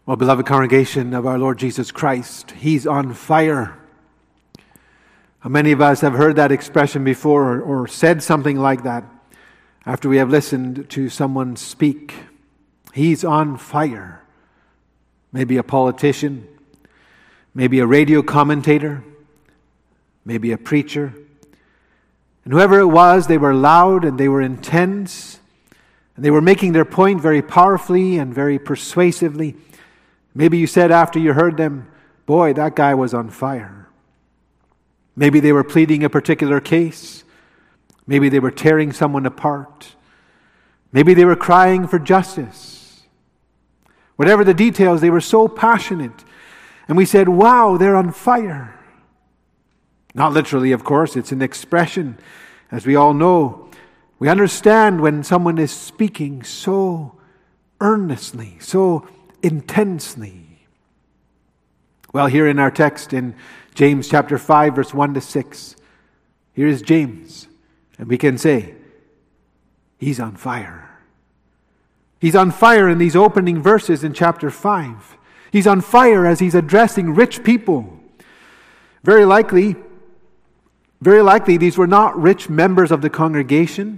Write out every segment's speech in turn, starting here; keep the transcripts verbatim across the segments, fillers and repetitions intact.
Well, beloved congregation of our Lord Jesus Christ, He's on fire. How many of us have heard that expression before, or, or said something like that after we have listened to someone speak? He's on fire. Maybe a politician, maybe a radio commentator, maybe a preacher. And whoever it was, they were loud and they were intense, and they were making their point very powerfully and very persuasively. Maybe you said after you heard them, boy, that guy was on fire. Maybe they were pleading a particular case. Maybe they were tearing someone apart. Maybe they were crying for justice. Whatever the details, they were so passionate. And we said, wow, they're on fire. Not literally, of course, it's an expression. As we all know, we understand when someone is speaking so earnestly, so intensely. Well, here in our text in James chapter five, verse one to six, here is James, and we can say, he's on fire. He's on fire in these opening verses in chapter five. He's on fire as he's addressing rich people. Very likely, very likely these were not rich members of the congregation.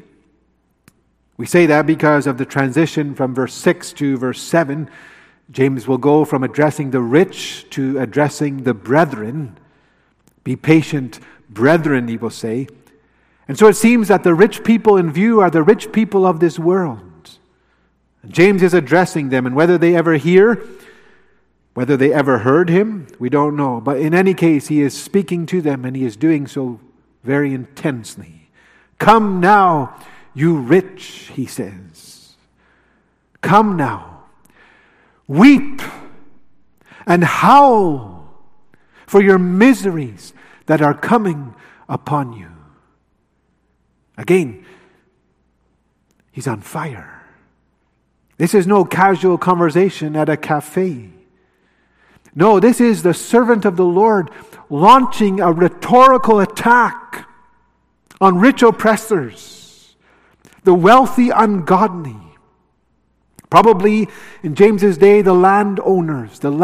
We say that because of the transition from verse six to verse seven. James will go from addressing the rich to addressing the brethren. Be patient, brethren, he will say. And so it seems that the rich people in view are the rich people of this world. And James is addressing them, and whether they ever hear, whether they ever heard him, we don't know. But in any case, he is speaking to them, and he is doing so very intensely. Come now, you rich, he says. Come now. Weep and howl for your miseries that are coming upon you. Again, he's on fire. This is no casual conversation at a cafe. No, this is the servant of the Lord launching a rhetorical attack on rich oppressors, the wealthy ungodly. Probably in James's day, the landowners, the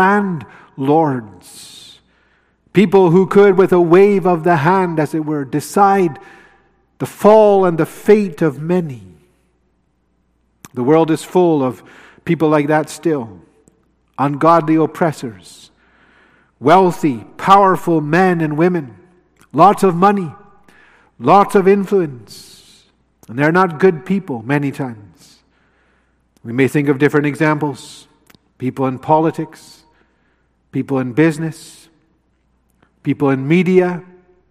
landlords, people who could, with a wave of the hand, as it were, decide the fall and the fate of many. The world is full of people like that still. Ungodly oppressors, wealthy, powerful men and women, lots of money, lots of influence, and they're not good people many times. We may think of different examples. People in politics, people in business, people in media,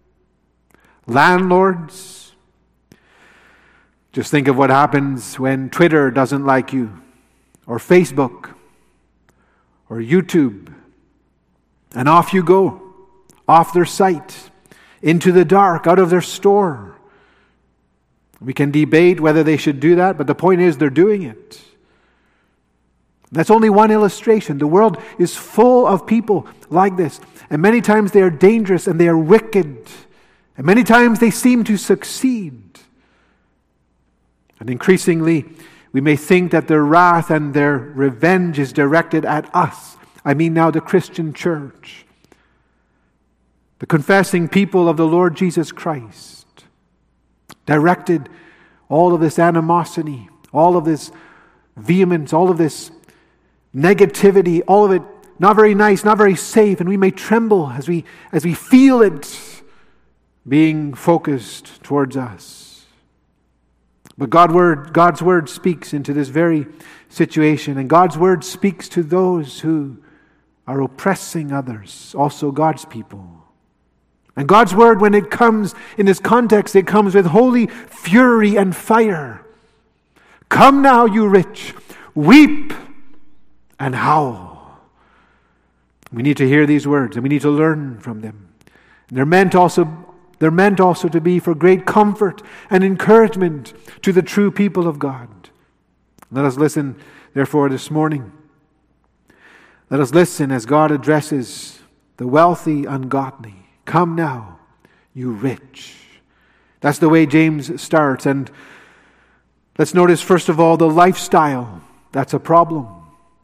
landlords. Just think of what happens when Twitter doesn't like you, or Facebook, or YouTube. And off you go, off their site, into the dark, out of their store. We can debate whether they should do that, but the point is they're doing it. That's only one illustration. The world is full of people like this. And many times they are dangerous and they are wicked. And many times they seem to succeed. And increasingly, we may think that their wrath and their revenge is directed at us. I mean now the Christian church. The confessing people of the Lord Jesus Christ. Directed all of this animosity, all of this vehemence, all of this negativity, all of it not very nice, not very safe, and we may tremble as we as we feel it being focused towards us. But God word, God's word speaks into this very situation, and God's word speaks to those who are oppressing others, also God's people. And God's word, when it comes in this context, it comes with holy fury and fire. Come now, you rich, weep and howl. We need to hear these words, and we need to learn from them. And they're meant also, they're meant also to be for great comfort and encouragement to the true people of God. Let us listen, therefore, this morning. Let us listen as God addresses the wealthy ungodly. Come now, you rich. That's the way James starts. And let's notice, first of all, the lifestyle. That's a problem.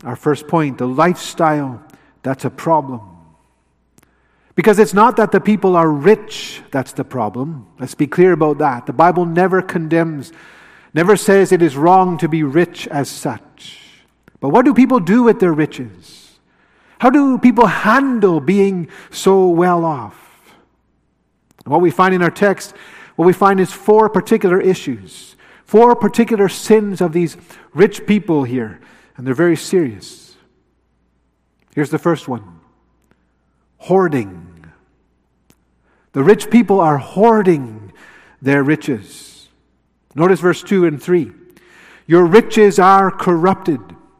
our first point, the lifestyle that's a problem. Because it's not that the people are rich that's the problem. Let's be clear about that. The Bible never condemns, never says it is wrong to be rich as such. But what do people do with their riches? How do people handle being so well off? What we find in our text, what we find is four particular issues, four particular sins of these rich people here, and they're very serious. Here's the first one: hoarding. The rich people are hoarding their riches. Notice verse two and three. Your riches are corrupted,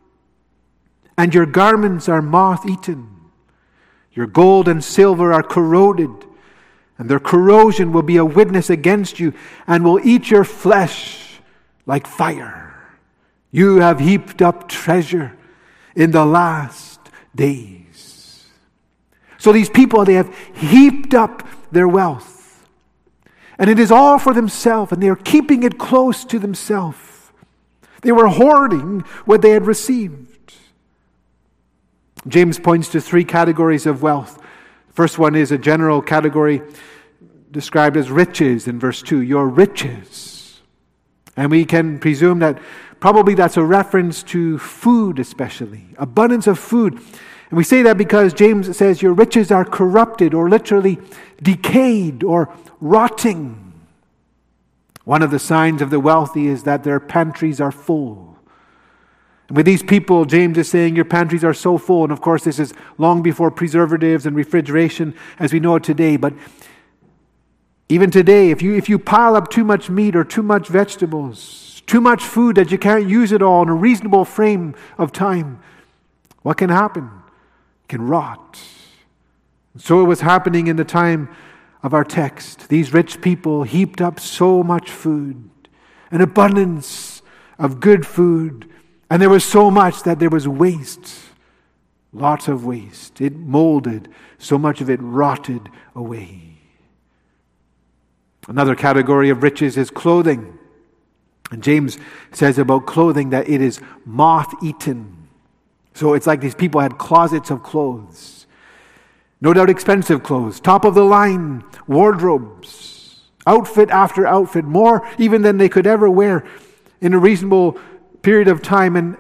and your garments are moth-eaten. Your gold and silver are corroded, and their corrosion will be a witness against you, and will eat your flesh like fire. You have heaped up treasure in the last days. So these people, they have heaped up their wealth. And it is all for themselves, and they are keeping it close to themselves. They were hoarding what they had received. James points to three categories of wealth. First one is a general category described as riches in verse two. Your riches. And we can presume that probably that's a reference to food especially. Abundance of food. And we say that because James says your riches are corrupted, or literally decayed or rotting. One of the signs of the wealthy is that their pantries are full. And with these people, James is saying your pantries are so full. And of course, this is long before preservatives and refrigeration as we know it today. But even today, if you if you pile up too much meat or too much vegetables, too much food that you can't use it all in a reasonable frame of time, what can happen? It can rot. So it was happening in the time of our text. These rich people heaped up so much food, an abundance of good food, and there was so much that there was waste, lots of waste. It molded, so much of it rotted away. Another category of riches is clothing. And James says about clothing that it is moth-eaten. So it's like these people had closets of clothes. No doubt expensive clothes, top of the line wardrobes, outfit after outfit, more even than they could ever wear in a reasonable period of time. And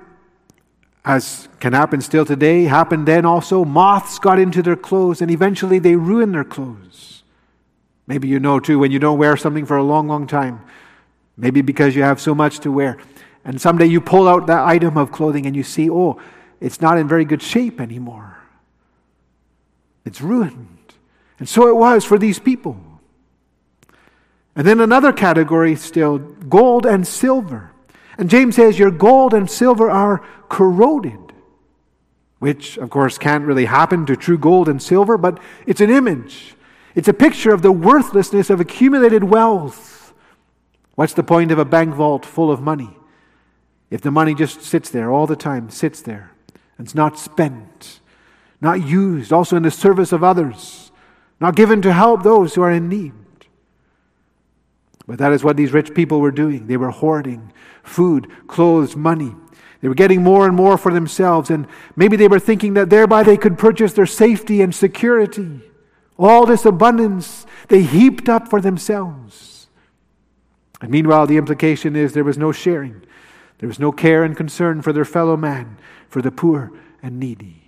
as can happen still today, happened then also, moths got into their clothes and eventually they ruined their clothes. Maybe you know too, when you don't wear something for a long, long time, maybe because you have so much to wear, and someday you pull out that item of clothing and you see, oh, it's not in very good shape anymore. It's ruined. And so it was for these people. And then another category still, gold and silver. And James says your gold and silver are corroded, which of course can't really happen to true gold and silver, but it's an image. It's a picture of the worthlessness of accumulated wealth. What's the point of a bank vault full of money if the money just sits there all the time, sits there, and it's not spent, not used, also in the service of others, not given to help those who are in need? But that is what these rich people were doing. They were hoarding food, clothes, money. They were getting more and more for themselves, and maybe they were thinking that thereby they could purchase their safety and security. All this abundance they heaped up for themselves. And meanwhile, the implication is there was no sharing. There was no care and concern for their fellow man, for the poor and needy.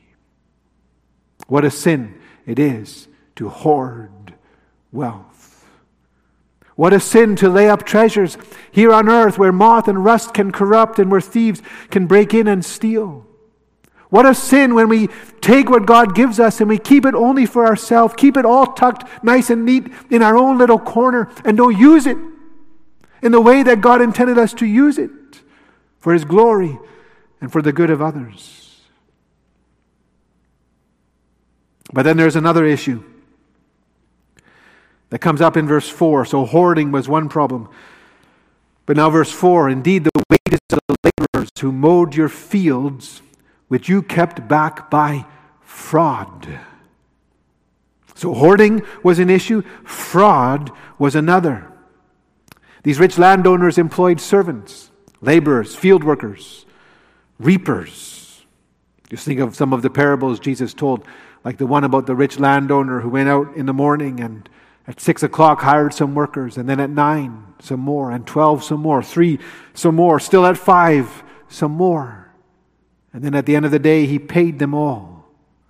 What a sin it is to hoard wealth. What a sin to lay up treasures here on earth where moth and rust can corrupt and where thieves can break in and steal. What a sin when we take what God gives us and we keep it only for ourselves, keep it all tucked nice and neat in our own little corner and don't use it in the way that God intended us to use it for His glory and for the good of others. But then there's another issue that comes up in verse four. So hoarding was one problem. But now verse four, indeed the wages of the laborers who mowed your fields, which you kept back by fraud. So hoarding was an issue, fraud was another. These rich landowners employed servants, laborers, field workers, reapers. Just think of some of the parables Jesus told, like the one about the rich landowner who went out in the morning and at six o'clock hired some workers, and then at nine some more, and twelve some more, three some more, still at five some more. And then at the end of the day he paid them all.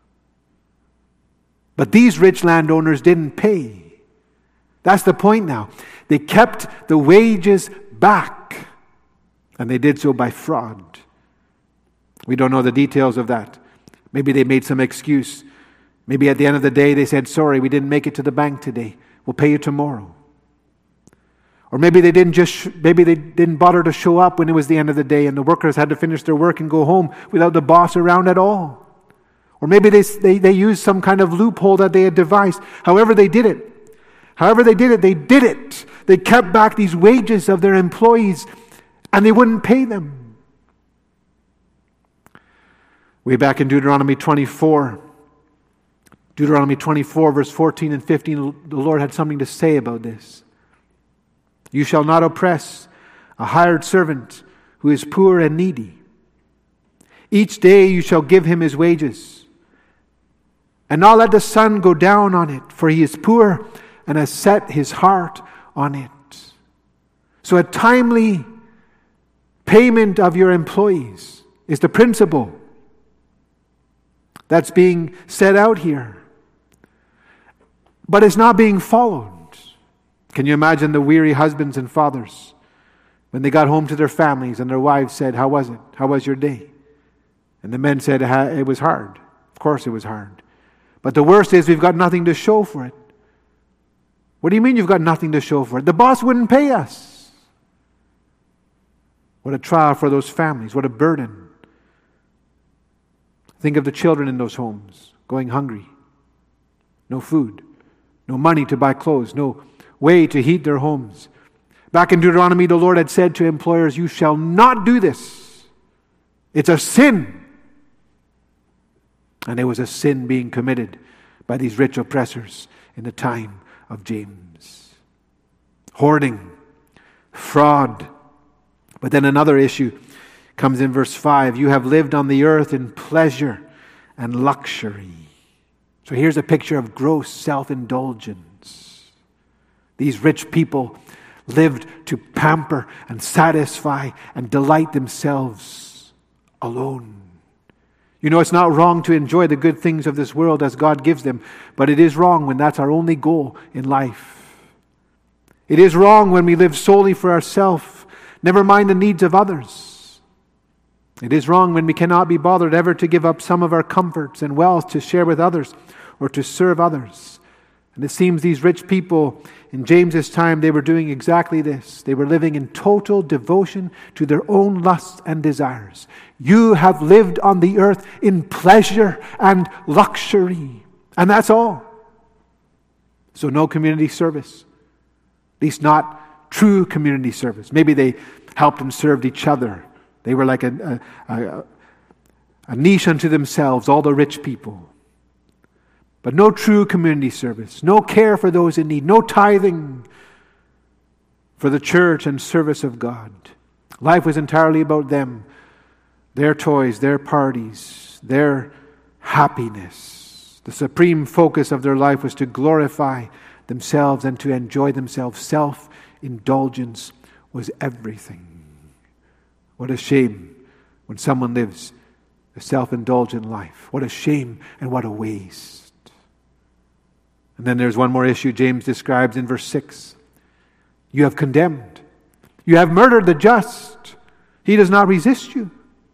But these rich landowners didn't pay. That's the point now. They kept the wages back, and they did so by fraud. We don't know the details of that. Maybe they made some excuse. Maybe at the end of the day they said, sorry, we didn't make it to the bank today. We'll pay you tomorrow. Or maybe they didn't just maybe they didn't bother to show up when it was the end of the day and the workers had to finish their work and go home without the boss around at all. Or maybe they, they, they used some kind of loophole that they had devised. However they did it. However they did it, they did it. They kept back these wages of their employees and they wouldn't pay them. Way back in Deuteronomy twenty-four, Deuteronomy twenty-four, verse fourteen and fifteen, the Lord had something to say about this. You shall not oppress a hired servant who is poor and needy. Each day you shall give him his wages, and not let the sun go down on it, for he is poor and has set his heart on it. So a timely payment of your employees is the principle that's being set out here. But it's not being followed. Can you imagine the weary husbands and fathers when they got home to their families and their wives said, how was it? How was your day? And the men said, it was hard. Of course it was hard. But the worst is we've got nothing to show for it. What do you mean you've got nothing to show for it? The boss wouldn't pay us. What a trial for those families. What a burden. Think of the children in those homes going hungry. No food. No money to buy clothes. No way to heat their homes. Back in Deuteronomy, the Lord had said to employers, you shall not do this. It's a sin. And there was a sin being committed by these rich oppressors in the time of James. Hoarding. Fraud. But then another issue comes in verse five. You have lived on the earth in pleasure and luxury. So here's a picture of gross self-indulgence. These rich people lived to pamper and satisfy and delight themselves alone. You know, it's not wrong to enjoy the good things of this world as God gives them, but it is wrong when that's our only goal in life. It is wrong when we live solely for ourselves, never mind the needs of others. It is wrong when we cannot be bothered ever to give up some of our comforts and wealth to share with others or to serve others. And it seems these rich people in James's time, they were doing exactly this. They were living in total devotion to their own lusts and desires. You have lived on the earth in pleasure and luxury. And that's all. So no community service. At least not true community service. Maybe they helped and served each other. They were like a, a, a, a niche unto themselves, all the rich people. But no true community service, no care for those in need, no tithing for the church and service of God. Life was entirely about them, their toys, their parties, their happiness. The supreme focus of their life was to glorify themselves and to enjoy themselves. Self-indulgence was everything. What a shame when someone lives a self-indulgent life. What a shame and what a waste. And then there's one more issue James describes in verse six. You have condemned. You have murdered the just. He does not resist you.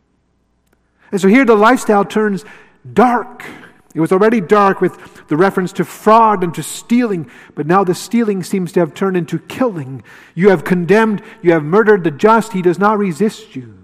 And so here the lifestyle turns dark. It was already dark with the reference to fraud and to stealing, but now the stealing seems to have turned into killing. You have condemned, you have murdered the just. He does not resist you.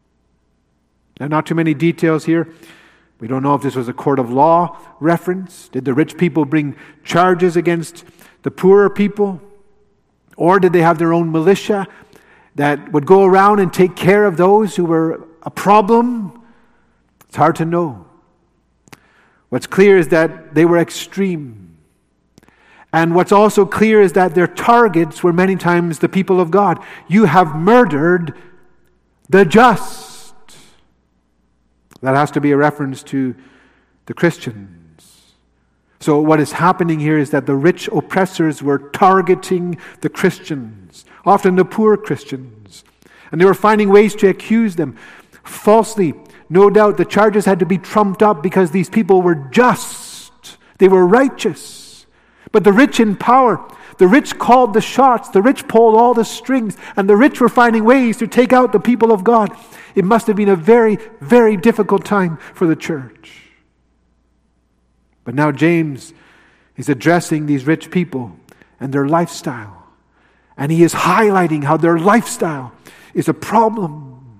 Now, not too many details here. We don't know if this was a court of law reference. Did the rich people bring charges against the poorer people? Or did they have their own militia that would go around and take care of those who were a problem? It's hard to know. What's clear is that they were extreme. And what's also clear is that their targets were many times the people of God. You have murdered the just. That has to be a reference to the Christians. So what is happening here is that the rich oppressors were targeting the Christians, often the poor Christians. And they were finding ways to accuse them falsely. No doubt the charges had to be trumped up because these people were just. They were righteous. But the rich in power, the rich called the shots, the rich pulled all the strings, and the rich were finding ways to take out the people of God. It must have been a very, very difficult time for the church. But now James is addressing these rich people and their lifestyle. And he is highlighting how their lifestyle is a problem.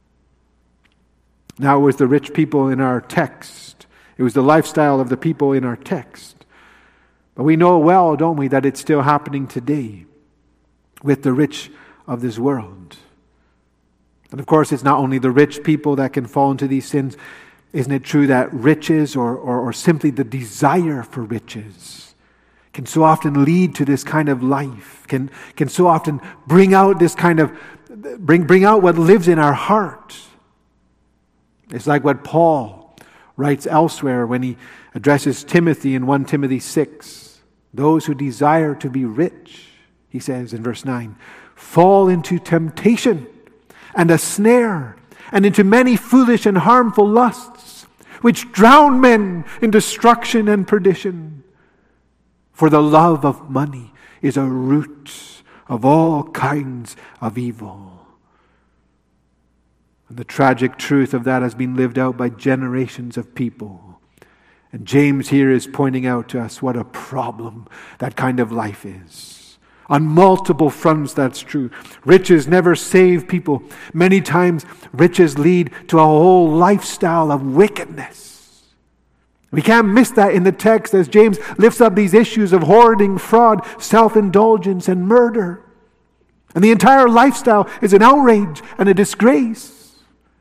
Now it was the rich people in our text. It was the lifestyle of the people in our text. But we know well, don't we, that it's still happening today with the rich of this world. And of course, it's not only the rich people that can fall into these sins. Isn't it true that riches or, or, or simply the desire for riches can so often lead to this kind of life, can, can so often bring out this kind of, bring, bring out what lives in our heart. It's like what Paul writes elsewhere when he addresses Timothy in First Timothy six. Those who desire to be rich, he says in verse nine, fall into temptation and a snare, and into many foolish and harmful lusts, which drown men in destruction and perdition. For the love of money is a root of all kinds of evil. And the tragic truth of that has been lived out by generations of people. And James here is pointing out to us what a problem that kind of life is. On multiple fronts, that's true. Riches never save people. Many times, riches lead to a whole lifestyle of wickedness. We can't miss that in the text as James lifts up these issues of hoarding, fraud, self-indulgence, and murder. And the entire lifestyle is an outrage and a disgrace.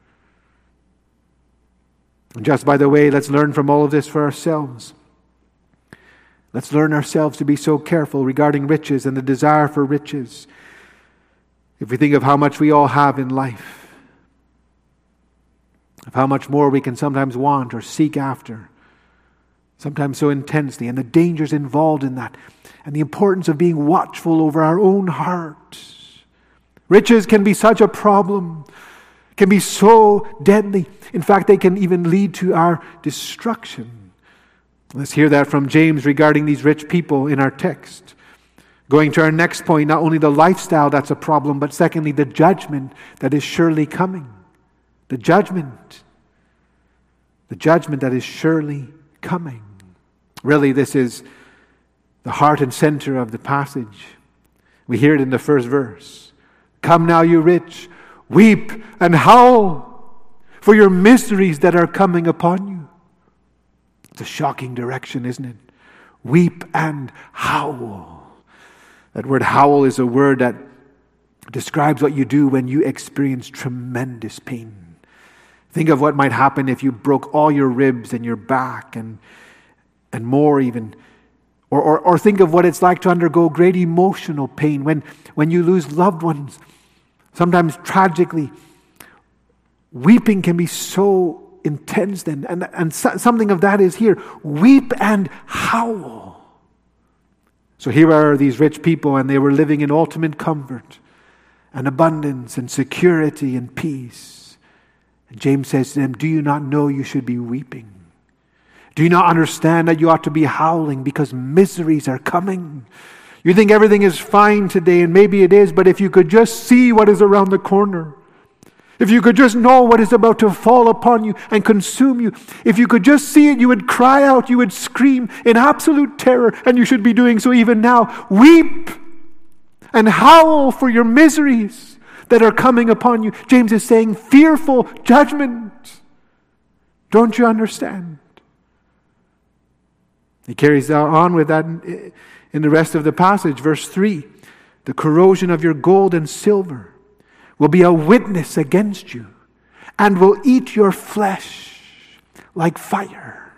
And just by the way, let's learn from all of this for ourselves. Let's learn ourselves to be so careful regarding riches and the desire for riches. If we think of how much we all have in life, of how much more we can sometimes want or seek after, sometimes so intensely, and the dangers involved in that, and the importance of being watchful over our own hearts. Riches can be such a problem, can be so deadly. In fact, they can even lead to our destruction. Let's hear that from James regarding these rich people in our text. Going to our next point, not only the lifestyle that's a problem, but secondly, the judgment that is surely coming. The judgment. The judgment that is surely coming. Really, this is the heart and center of the passage. We hear it in the first verse. Come now, you rich, weep and howl for your miseries that are coming upon you. It's a shocking direction, isn't it? Weep and howl. That word howl is a word that describes what you do when you experience tremendous pain. Think of what might happen if you broke all your ribs and your back and and more even. Or, or, or think of what it's like to undergo great emotional pain when, when you lose loved ones. Sometimes tragically, weeping can be so intense then, and, and so, something of that is here. Weep and howl. So here are these rich people, and they were living in ultimate comfort and abundance and security and peace. And James says to them, do you not know you should be weeping? Do you not understand that you ought to be howling because miseries are coming? You think everything is fine today, and maybe it is, but if you could just see what is around the corner, if you could just know what is about to fall upon you and consume you, if you could just see it, you would cry out, you would scream in absolute terror, and you should be doing so even now. Weep and howl for your miseries that are coming upon you. James is saying, fearful judgment. Don't you understand? He carries on with that in the rest of the passage. Verse three, the corrosion of your gold and silver will be a witness against you and will eat your flesh like fire.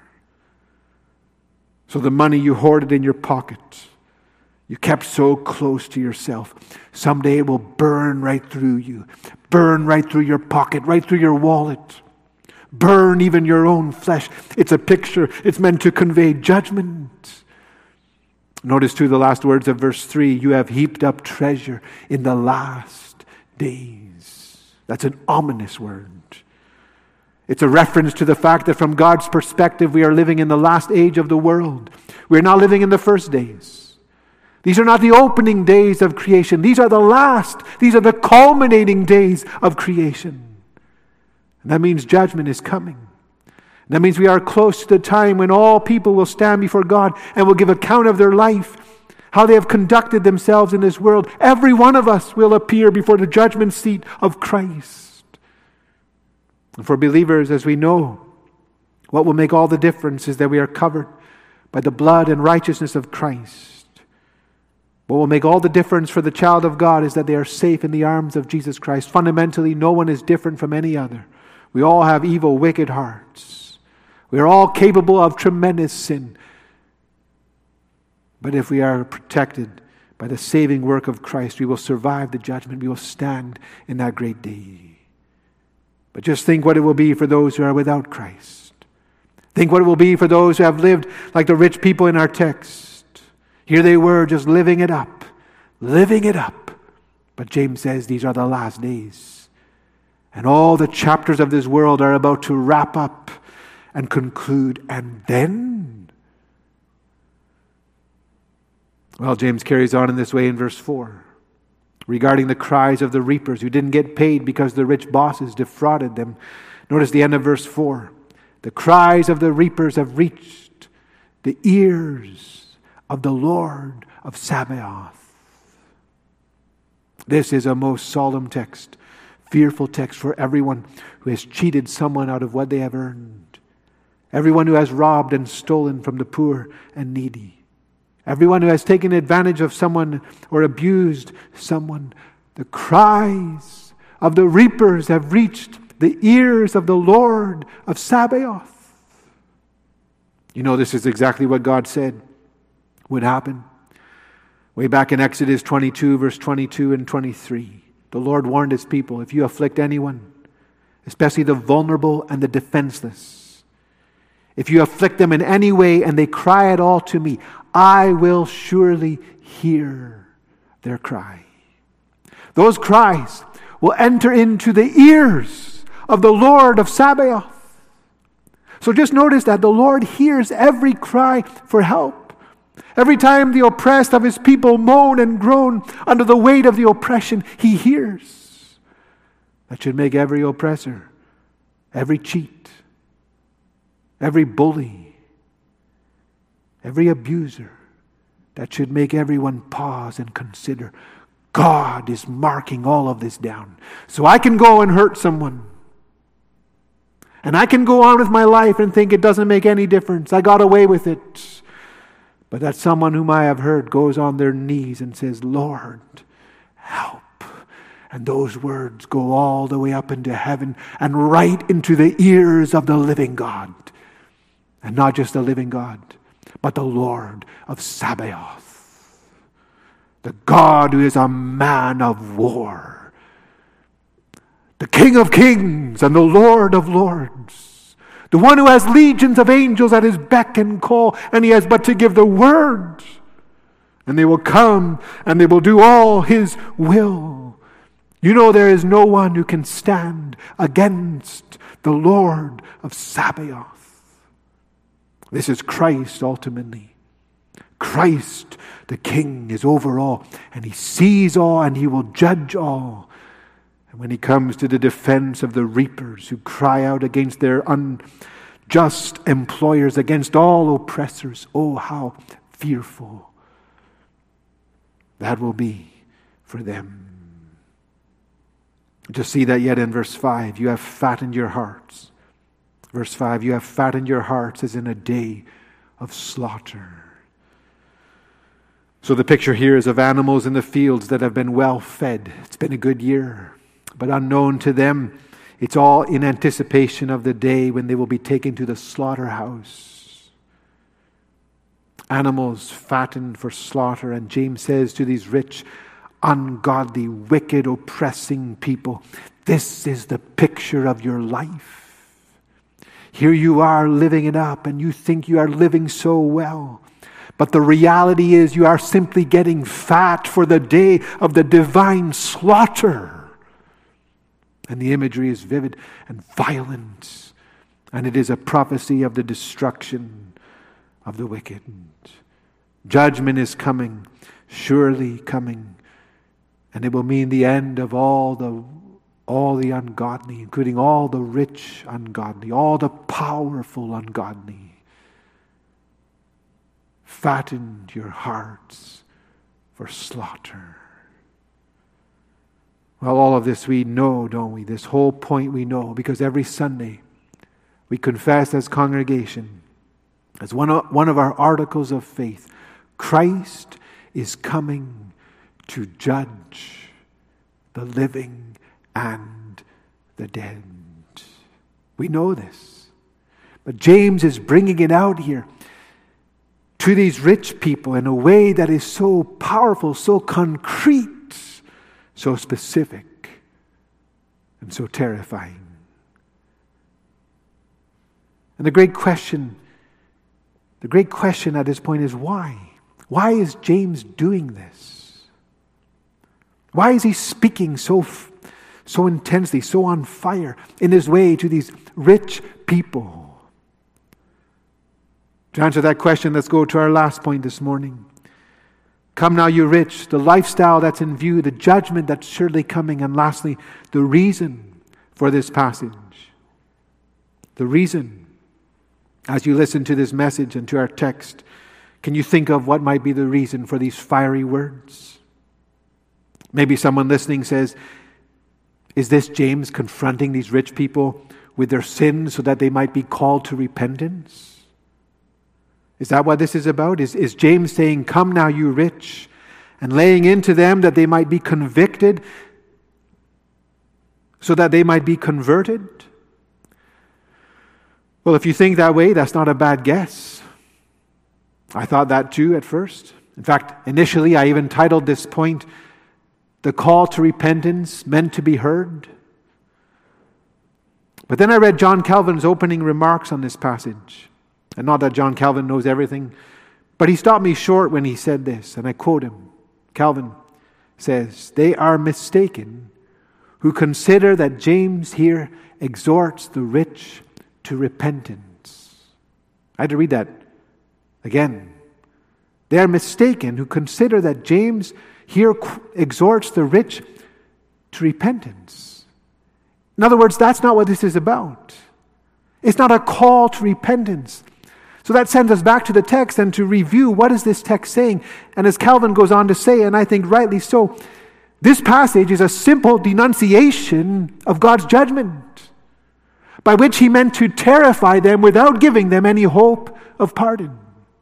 So the money you hoarded in your pocket, you kept so close to yourself, someday it will burn right through you, burn right through your pocket, right through your wallet, Burn even your own flesh. It's a picture. It's meant to convey judgment. Notice too the last words of verse three. You have heaped up treasure in the last days. That's an ominous word. It's a reference to the fact that from God's perspective, we are living in the last age of the world. We're not living in the first days. These are not the opening days of creation. These are the last. These are the culminating days of creation. And that means judgment is coming. And that means we are close to the time when all people will stand before God and will give account of their life, how they have conducted themselves in this world. Every one of us will appear before the judgment seat of Christ. And for believers, as we know, what will make all the difference is that we are covered by the blood and righteousness of Christ. What will make all the difference for the child of God is that they are safe in the arms of Jesus Christ. Fundamentally, no one is different from any other. We all have evil, wicked hearts. We are all capable of tremendous sin. But if we are protected by the saving work of Christ, we will survive the judgment. We will stand in that great day. But just think what it will be for those who are without Christ. Think what it will be for those who have lived like the rich people in our text. Here they were just living it up, living it up. But James says these are the last days. And all the chapters of this world are about to wrap up and conclude. And then, well, James carries on in this way in verse four. Regarding the cries of the reapers who didn't get paid because the rich bosses defrauded them. Notice the end of verse four. The cries of the reapers have reached the ears of the Lord of Sabaoth. This is a most solemn text, fearful text for everyone who has cheated someone out of what they have earned. Everyone who has robbed and stolen from the poor and needy. Everyone who has taken advantage of someone or abused someone. The cries of the reapers have reached the ears of the Lord of Sabaoth. You know, this is exactly what God said would happen. Way back in Exodus twenty-two, verse twenty-two and twenty-three. The Lord warned His people, if you afflict anyone, especially the vulnerable and the defenseless, if you afflict them in any way and they cry at all to me, I will surely hear their cry. Those cries will enter into the ears of the Lord of Sabaoth. So just notice that the Lord hears every cry for help. Every time the oppressed of His people moan and groan under the weight of the oppression, He hears. That should make every oppressor, every cheat, every bully, every abuser, that should make everyone pause and consider, God is marking all of this down. So I can go and hurt someone. And I can go on with my life and think it doesn't make any difference. I got away with it. But that someone whom I have hurt goes on their knees and says, Lord, help. And those words go all the way up into heaven and right into the ears of the living God. And not just the living God, but the Lord of Sabaoth, the God who is a man of war, the King of kings and the Lord of lords, the one who has legions of angels at His beck and call, and He has but to give the word, and they will come and they will do all His will. You know, there is no one who can stand against the Lord of Sabaoth. This is Christ ultimately. Christ, the King, is over all, and He sees all, and He will judge all. And when He comes to the defense of the reapers who cry out against their unjust employers, against all oppressors, oh, how fearful that will be for them. Just see that yet in verse five. You have fattened your hearts. Verse five, you have fattened your hearts as in a day of slaughter. So the picture here is of animals in the fields that have been well fed. It's been a good year. But unknown to them, it's all in anticipation of the day when they will be taken to the slaughterhouse. Animals fattened for slaughter. And James says to these rich, ungodly, wicked, oppressing people, this is the picture of your life. Here you are living it up, and you think you are living so well. But the reality is you are simply getting fat for the day of the divine slaughter. And the imagery is vivid and violent. And it is a prophecy of the destruction of the wicked. Judgment is coming, surely coming. And it will mean the end of all the all the ungodly, including all the rich ungodly, all the powerful ungodly. Fatten your hearts for slaughter. Well, all of this we know, don't we? This whole point we know, because every Sunday we confess as congregation, as one of, one of our articles of faith, Christ is coming to judge the living and the dead. We know this. But James is bringing it out here to these rich people in a way that is so powerful, so concrete, so specific, and so terrifying. And the great question, the great question at this point is why? Why is James doing this? Why is he speaking so so intensely, so on fire in his way to these rich people? To answer that question, let's go to our last point this morning. Come now, you rich, the lifestyle that's in view, the judgment that's surely coming, and lastly, the reason for this passage. The reason, as you listen to this message and to our text, can you think of what might be the reason for these fiery words? Maybe someone listening says, is this James confronting these rich people with their sins so that they might be called to repentance? Is that what this is about? Is, is James saying, come now, you rich, and laying into them that they might be convicted so that they might be converted? Well, if you think that way, that's not a bad guess. I thought that too at first. In fact, initially I even titled this point, The Call to Repentance Meant to be Heard. But then I read John Calvin's opening remarks on this passage. And not that John Calvin knows everything, but he stopped me short when he said this, and I quote him. Calvin says, they are mistaken who consider that James here exhorts the rich to repentance. I had to read that again. They are mistaken who consider that James here exhorts the rich to repentance. In other words, that's not what this is about. It's not a call to repentance. So that sends us back to the text and to review what is this text saying. And as Calvin goes on to say, and I think rightly so, this passage is a simple denunciation of God's judgment, by which he meant to terrify them without giving them any hope of pardon.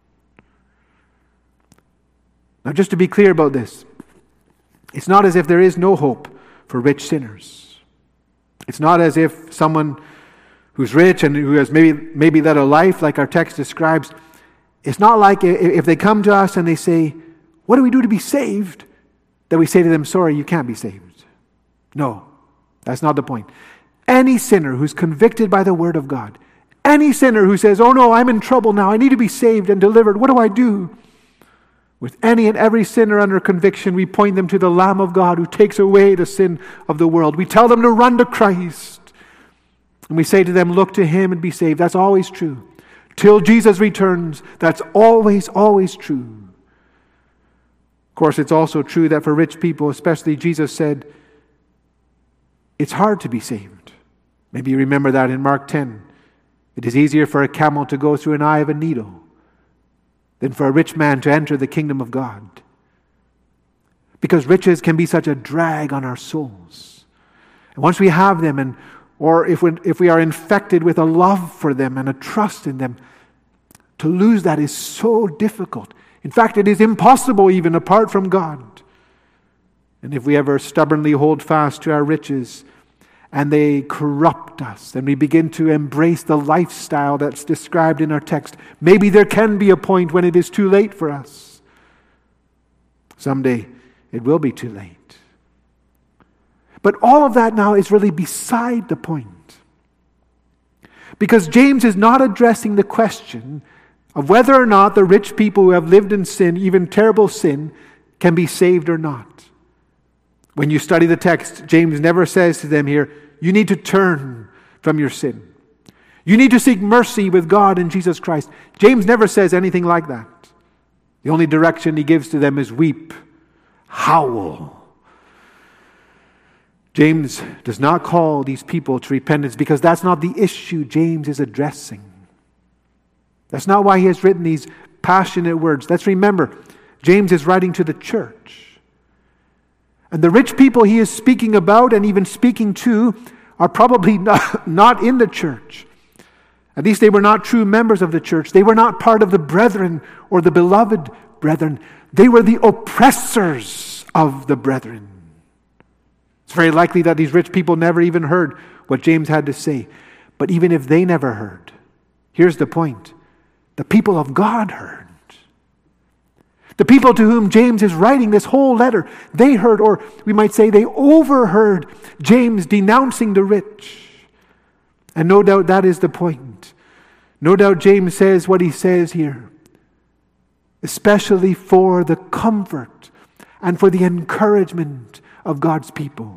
Now, just to be clear about this, it's not as if there is no hope for rich sinners. It's not as if someone who's rich and who has maybe maybe led a life like our text describes, it's not like if they come to us and they say, what do we do to be saved? That we say to them, sorry, you can't be saved. No, that's not the point. Any sinner who's convicted by the word of God, any sinner who says, oh no, I'm in trouble now, I need to be saved and delivered, what do I do? With any and every sinner under conviction, we point them to the Lamb of God who takes away the sin of the world. We tell them to run to Christ. And we say to them, look to him and be saved. That's always true. Till Jesus returns, that's always, always true. Of course, it's also true that for rich people, especially, Jesus said, it's hard to be saved. Maybe you remember that in Mark ten. It is easier for a camel to go through an eye of a needle than for a rich man to enter the kingdom of God. Because riches can be such a drag on our souls. And once we have them, and or if we, if we are infected with a love for them and a trust in them, to lose that is so difficult. In fact, it is impossible even apart from God. And if we ever stubbornly hold fast to our riches and they corrupt us, and we begin to embrace the lifestyle that's described in our text, maybe there can be a point when it is too late for us. Someday it will be too late. But all of that now is really beside the point. Because James is not addressing the question of whether or not the rich people who have lived in sin, even terrible sin, can be saved or not. When you study the text, James never says to them here, you need to turn from your sin. You need to seek mercy with God in Jesus Christ. James never says anything like that. The only direction he gives to them is weep, howl. James does not call these people to repentance because that's not the issue James is addressing. That's not why he has written these passionate words. Let's remember, James is writing to the church. And the rich people he is speaking about and even speaking to are probably not, not in the church. At least they were not true members of the church. They were not part of the brethren or the beloved brethren. They were the oppressors of the brethren. It's very likely that these rich people never even heard what James had to say. But even if they never heard, here's the point. The people of God heard. The people to whom James is writing this whole letter, they heard, or we might say they overheard James denouncing the rich. And no doubt that is the point. No doubt James says what he says here, especially for the comfort and for the encouragement of God's people.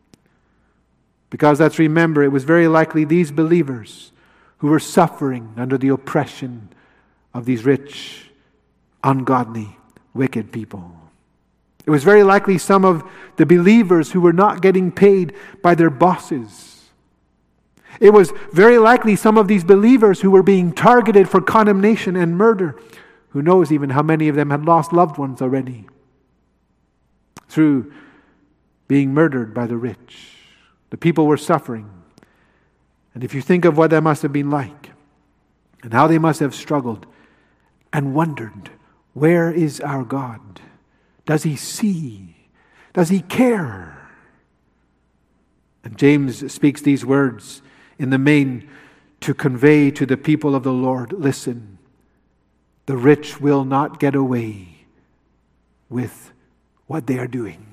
Because let's remember, it was very likely these believers who were suffering under the oppression of these rich, ungodly, wicked people. It was very likely some of the believers who were not getting paid by their bosses. It was very likely some of these believers who were being targeted for condemnation and murder. Who knows even how many of them had lost loved ones already through being murdered by the rich. The people were suffering. And if you think of what that must have been like and how they must have struggled and wondered, where is our God? Does he see? Does he care? And James speaks these words in the main to convey to the people of the Lord, listen, the rich will not get away with what they are doing.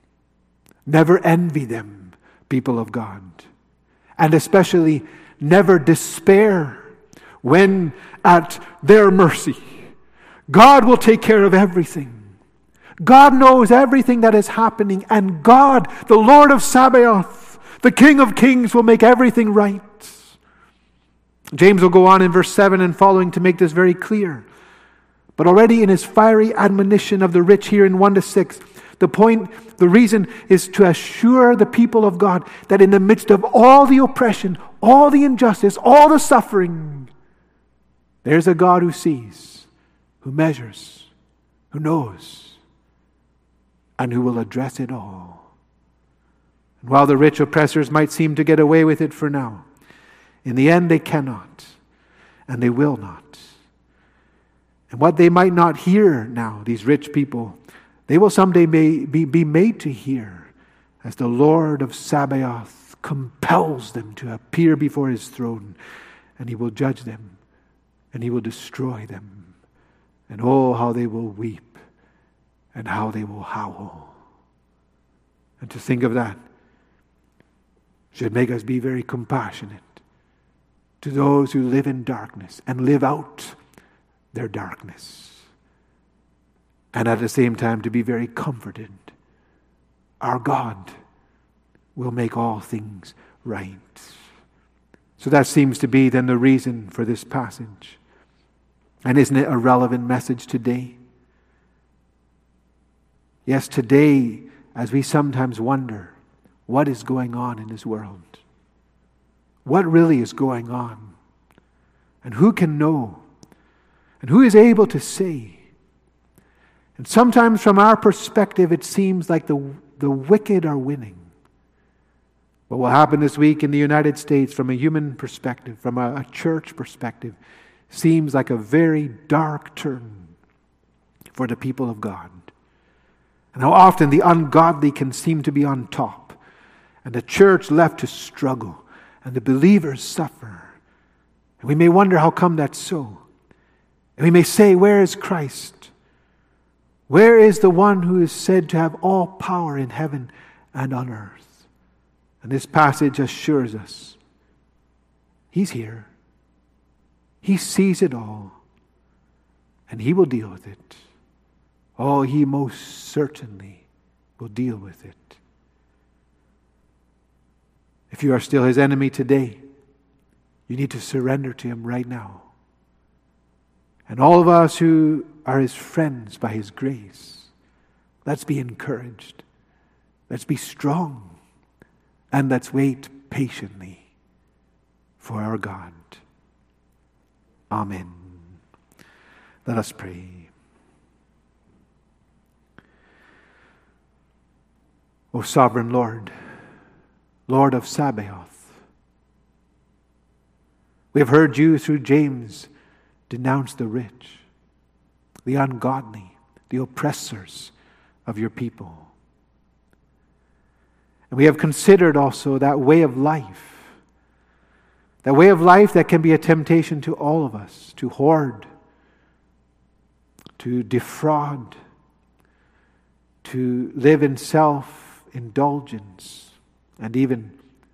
Never envy them, people of God. And especially never despair when at their mercy. God will take care of everything. God knows everything that is happening, and God, the Lord of Sabaoth, the King of Kings, will make everything right. James will go on in verse seven and following to make this very clear. But already in his fiery admonition of the rich here in one to six, the point, the reason is to assure the people of God that in the midst of all the oppression, all the injustice, all the suffering, there's a God who sees, who measures, who knows, and who will address it all. And while the rich oppressors might seem to get away with it for now, in the end they cannot, and they will not. And what they might not hear now, these rich people, they will someday be, be, be made to hear as the Lord of Sabaoth compels them to appear before his throne, and he will judge them, and he will destroy them. And oh, how they will weep, and how they will howl. And to think of that should make us be very compassionate to those who live in darkness and live out their darkness. And at the same time to be very comforted. Our God will make all things right. So that seems to be then the reason for this passage. And isn't it a relevant message today? Yes, today, as we sometimes wonder, what is going on in this world? What really is going on? And who can know? And who is able to say? And sometimes from our perspective, it seems like the, the wicked are winning. What will happen this week in the United States from a human perspective, from a, a church perspective, seems like a very dark turn for the people of God. And how often the ungodly can seem to be on top, and the church left to struggle, and the believers suffer. And we may wonder how come that's so. And we may say, where is Christ? Where is the one who is said to have all power in heaven and on earth? And this passage assures us He's here. He sees it all. And He will deal with it. Oh, He most certainly will deal with it. If you are still His enemy today, you need to surrender to Him right now. And all of us who are His friends by His grace, let's be encouraged. Let's be strong. And let's wait patiently for our God. Amen. Let us pray. O sovereign Lord, Lord of Sabaoth, we have heard you through James denounce the rich, the ungodly, the oppressors of your people. And we have considered also that way of life, that way of life that can be a temptation to all of us, to hoard, to defraud, to live in self-indulgence, and even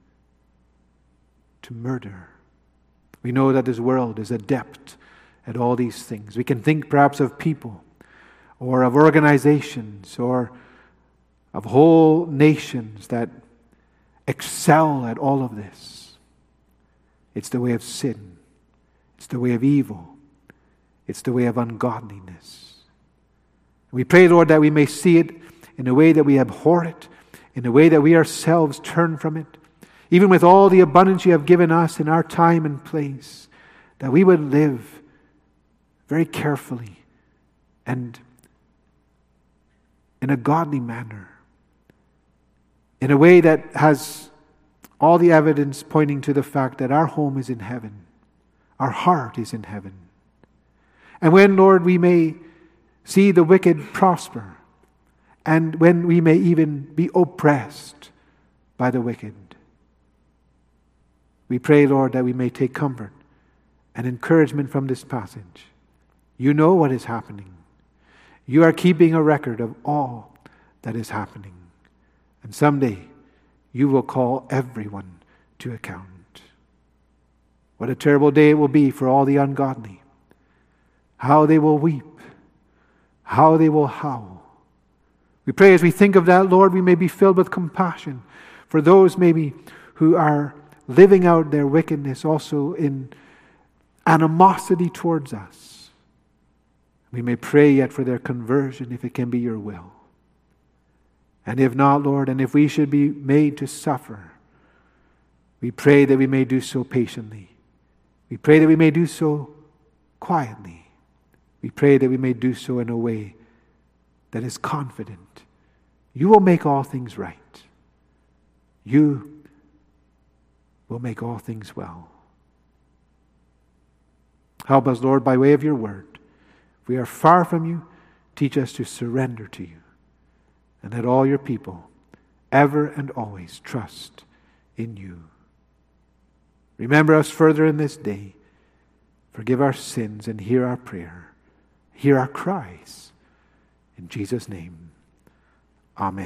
to murder. We know that this world is adept at all these things. We can think perhaps of people, or of organizations, or of whole nations that excel at all of this. It's the way of sin. It's the way of evil. It's the way of ungodliness. We pray, Lord, that we may see it in a way that we abhor it, in a way that we ourselves turn from it, even with all the abundance you have given us in our time and place, that we would live very carefully and in a godly manner, in a way that has all the evidence pointing to the fact that our home is in heaven, our heart is in heaven. And when, Lord, we may see the wicked prosper, and when we may even be oppressed by the wicked, we pray, Lord, that we may take comfort and encouragement from this passage. You know what is happening. You are keeping a record of all that is happening. And someday you will call everyone to account. What a terrible day it will be for all the ungodly. How they will weep. How they will howl. We pray as we think of that, Lord, we may be filled with compassion for those maybe who are living out their wickedness also in animosity towards us. We may pray yet for their conversion if it can be your will. And if not, Lord, and if we should be made to suffer, we pray that we may do so patiently. We pray that we may do so quietly. We pray that we may do so in a way that is confident. You will make all things right. You will make all things well. Help us, Lord, by way of your word. If we are far from you, teach us to surrender to you. And let all your people ever and always trust in you. Remember us further in this day. Forgive our sins and hear our prayer. Hear our cries. In Jesus' name, amen.